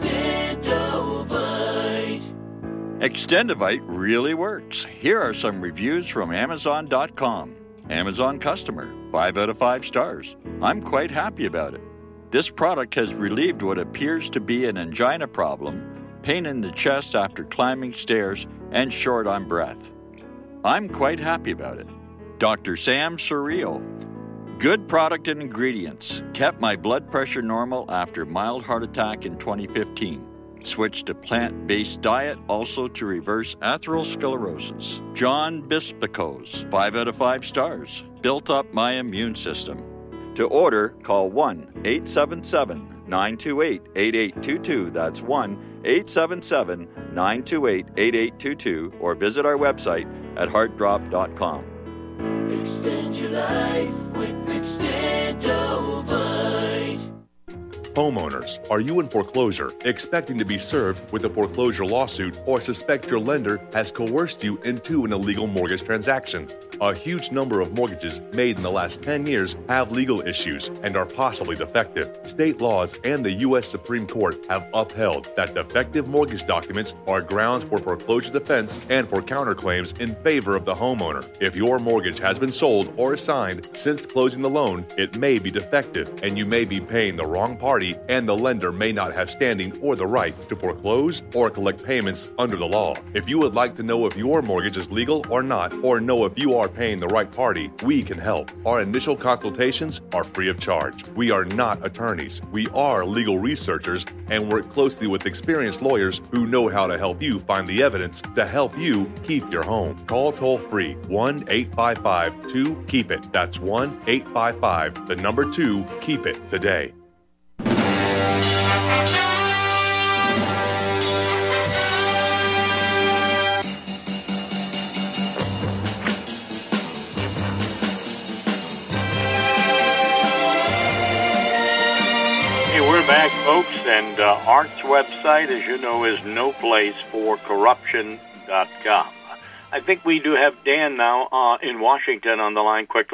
Extendovite. Extendovite really works. Here are some reviews from Amazon dot com. Amazon customer, five out of five stars. I'm quite happy about it. This product has relieved what appears to be an angina problem, pain in the chest after climbing stairs, and short on breath. I'm quite happy about it. Doctor Sam Surreal. Good product and ingredients. Kept my blood pressure normal after mild heart attack in twenty fifteen. Switched to plant-based diet also to reverse atherosclerosis. John Bispicos, five out of five stars. Built up my immune system. To order, call one eight seven seven, nine two eight, eight eight two two. That's one eight seven seven, nine two eight, eight eight two two or visit our website at heart drop dot com. Extend your life with Extendovite. Homeowners, are you in foreclosure, expecting to be served with a foreclosure lawsuit, or suspect your lender has coerced you into an illegal mortgage transaction? A huge number of mortgages made in the last ten years have legal issues and are possibly defective. State laws and the U S Supreme Court have upheld that defective mortgage documents are grounds for foreclosure defense and for counterclaims in favor of the homeowner. If your mortgage has been sold or assigned since closing the loan, it may be defective and you may be paying the wrong party, and the lender may not have standing or the right to foreclose or collect payments under the law. If you would like to know if your mortgage is legal or not, or know if you are paying the right party, we can help. Our initial consultations are free of charge. We are not attorneys. We are legal researchers and work closely with experienced lawyers who know how to help you find the evidence to help you keep your home. Call toll-free one eight five five two keep it. That's one eight five five, the number two, keep it today. We're back, folks, and uh, Art's website, as you know, is no place for corruption dot com. I think we do have Dan now uh, in Washington on the line quickly.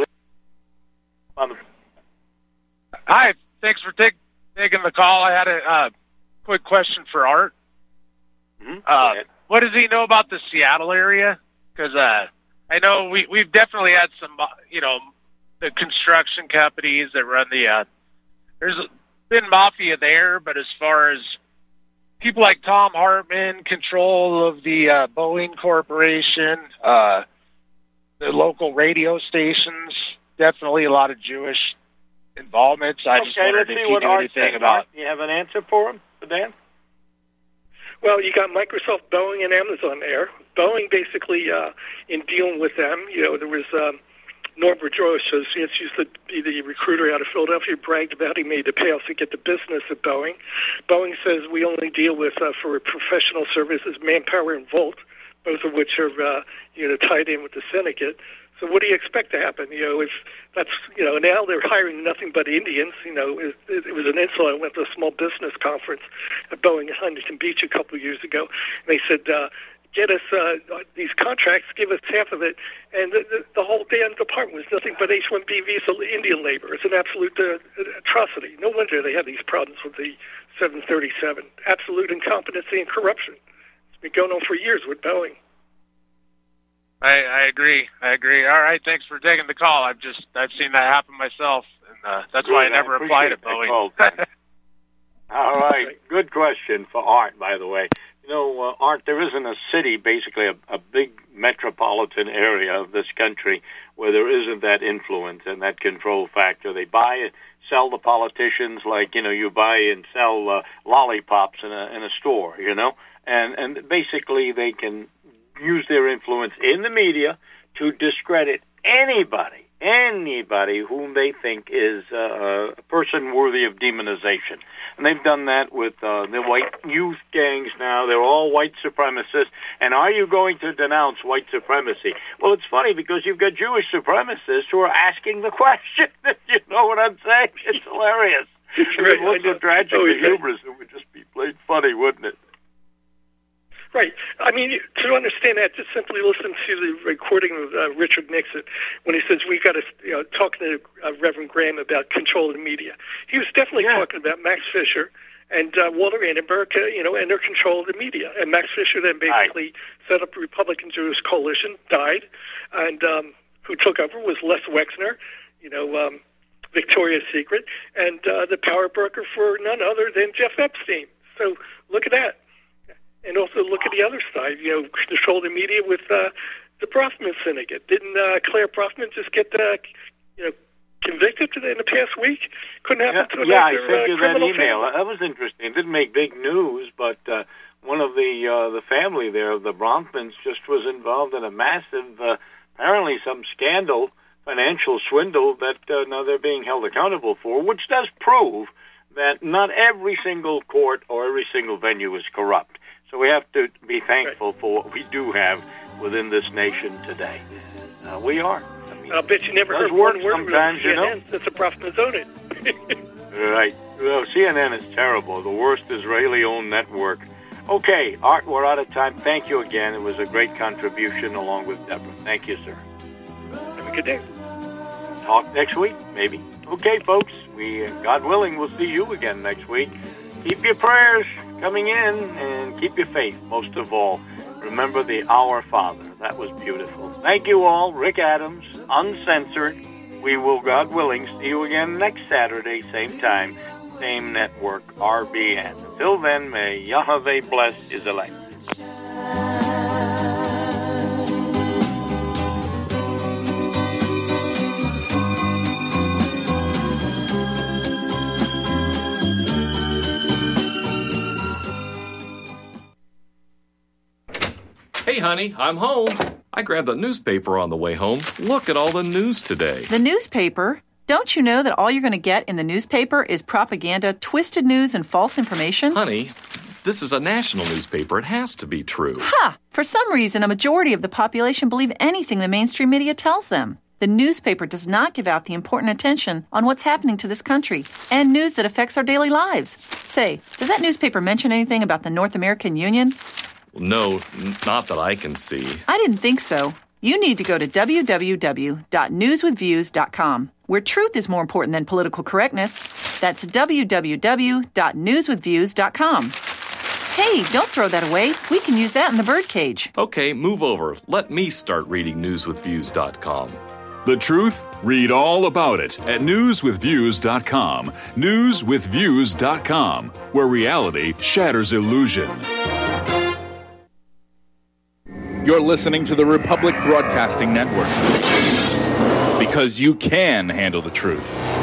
Hi, thanks for take, taking the call. I had a uh, quick question for Art. Mm-hmm. Uh, what does he know about the Seattle area? Because uh, I know we, we've definitely had some, you know, the construction companies that run the, uh, there's been mafia there, but as far as people like Tom Hartman, control of the uh, Boeing Corporation, uh, the local radio stations, definitely a lot of Jewish involvement. So I okay, just wondered let's if see you what knew Art anything said. about. Art, you have an answer for him, for Dan? Well, you got Microsoft, Boeing, and Amazon there. Boeing basically, uh, in dealing with them, you know, there was um, Norbert Joe Associates, used to be the recruiter out of Philadelphia, bragged about he made the payoffs to get the business at Boeing. Boeing says we only deal with, uh, for professional services, Manpower and Volt, both of which are, uh, you know, tied in with the syndicate. So what do you expect to happen? You know, if that's, you know, now they're hiring nothing but Indians. You know, it, it was an insult. I went to a small business conference at Boeing in Huntington Beach a couple of years ago, and they said, uh, get us uh, these contracts, give us half of it. And the, the, the whole damn department was nothing but H one B visa Indian labor. It's an absolute uh, atrocity. No wonder they have these problems with the seven thirty-seven. Absolute incompetency and corruption. It's been going on for years with Boeing. I, I agree. I agree. All right, thanks for taking the call. I've just I've seen that happen myself, and uh, that's why I never applied at Boeing. All right. Good question for Art, by the way. You know, uh, Art, there isn't a city, basically a, a big metropolitan area of this country where there isn't that influence and that control factor. They buy and sell the politicians like, you know, you buy and sell uh, lollipops in a in a store, you know, and and basically they can use their influence in the media to discredit anybody, anybody whom they think is uh, a person worthy of demonization. And they've done that with uh, the white youth gangs now. They're all white supremacists. And are you going to denounce white supremacy? Well, it's funny because you've got Jewish supremacists who are asking the question. You know what I'm saying? It's hilarious. Right, what's so tragic oh, and humorous? It would just be plain funny, wouldn't it? Right. I mean, to understand that, just simply listen to the recording of uh, Richard Nixon when he says we've got to, you know, talking to uh, Reverend Graham about control of the media. He was definitely yeah. talking about Max Fisher and uh, Walter Annenberg, uh, you know, and their control of the media. And Max Fisher then basically right. set up the Republican Jewish Coalition, died, and um, who took over was Les Wexner, you know, um, Victoria's Secret, and uh, the power broker for none other than Jeff Epstein. So look at that. And also look at the other side, you know, control the media with uh, the Brofman syndicate. Didn't uh, Claire Brofman just get, uh, you know, convicted in the past week? Couldn't happen yeah, to yeah, another I sent uh, you that criminal email. family. That was interesting. It didn't make big news, but uh, one of the uh, the family there, the Bronfmans, just was involved in a massive, uh, apparently some scandal, financial swindle that uh, now they're being held accountable for, which does prove that not every single court or every single venue is corrupt. So we have to be thankful for what we do have within this nation today. Uh, we are. I mean, I'll bet you never heard one word sometimes, you know. Since the Brofmans own it. Right. Well, C N N is terrible. The worst Israeli-owned network. Okay, Art, we're out of time. Thank you again. It was a great contribution along with Deborah. Thank you, sir. Have a good day. Talk next week, maybe. Okay, folks. We, uh, God willing, we'll see you again next week. Keep your prayers coming in and keep your faith, most of all. Remember the Our Father. That was beautiful. Thank you all. Rick Adams, Uncensored. We will, God willing, see you again next Saturday, same time, same network, R B N. Until then, may Yahweh bless His elect. Hey, honey, I'm home. I grabbed the newspaper on the way home. Look at all the news today. The newspaper? Don't you know that all you're going to get in the newspaper is propaganda, twisted news, and false information? Honey, this is a national newspaper. It has to be true. Ha! For some reason, a majority of the population believe anything the mainstream media tells them. The newspaper does not give out the important attention on what's happening to this country and news that affects our daily lives. Say, does that newspaper mention anything about the North American Union? No, n- not that I can see. I didn't think so. You need to go to w w w dot news with views dot com, where truth is more important than political correctness. That's w w w dot news with views dot com. Hey, don't throw that away. We can use that in the birdcage. Okay, move over. Let me start reading news with views dot com. The truth? Read all about it at news with views dot com. news with views dot com, where reality shatters illusion. You're listening to the Republic Broadcasting Network. Because you can handle the truth.